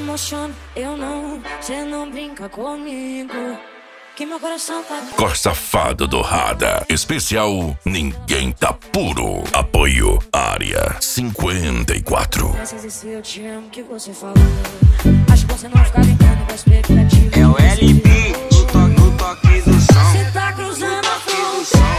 emociono, eu não. Cê não brinca comigo, que meu coração tá... Cor Safado do Rada. Especial Ninguém Tá Puro. Apoio Área 54. Esse eu te amo que você falou. Acho que você não fica brincando com a expectativa. É o LB no toque do som. Cê tá cruzando a fronteira.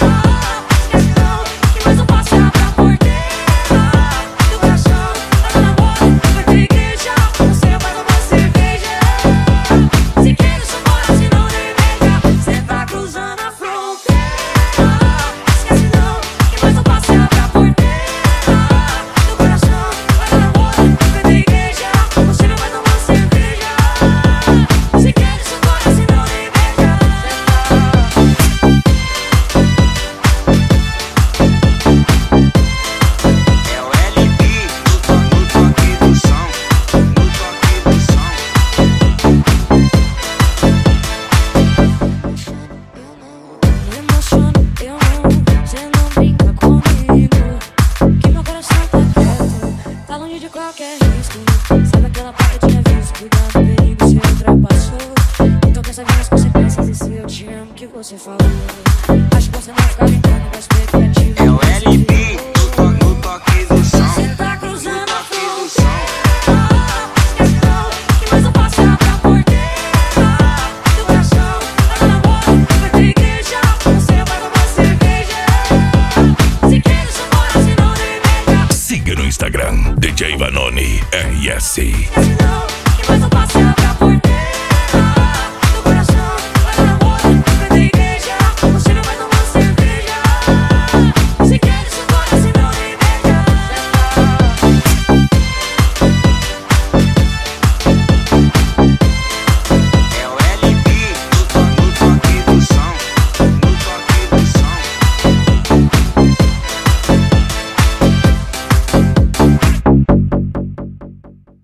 Que mais eu posso é pra porteira do caixão. Tá na bola, vai pra igreja. Você vai tomar cerveja. Se quer isso fora, se não nem nega. Cê tá cruzando a fronteira. Esquece não, que mais eu posso é pra porteira do coração. Vai na bola, vai pra igreja. Você vai tomar cerveja. Se quer isso fora, se não nem nega. É o LB no toque do som. No toque do som. Me emociono, eu não. Cê não brinca comigo, que meu coração tá quieto, tá longe de qualquer risco. Sabe aquela placa de aviso, cuidado, perigo, cê ultrapassou. Então quer saber as consequências desse eu te amo que você falou. Acho que você não fica brincando com a expectativa. É o LB no toque do som. Cê tá cruzando a fronteira. Esquece não, que mais eu posso é pra porteira do caixão. Vai na bola, vai pra igreja. Você vai tomar cerveja. Se quer isso fora, se não nem nega. Siga no Instagram DJ Vanoni RS. Esquece não,